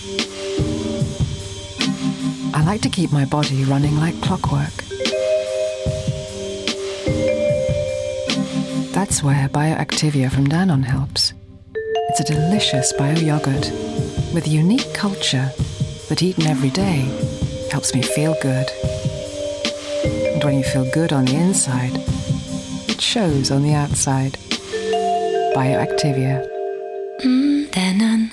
I like to keep my body running like clockwork. That's where Bioactivia from Danone helps. It's a delicious bio-yogurt with a unique culture that, eaten every day, helps me feel good. And when you feel good on the inside, it shows on the outside. Bioactivia. Danone.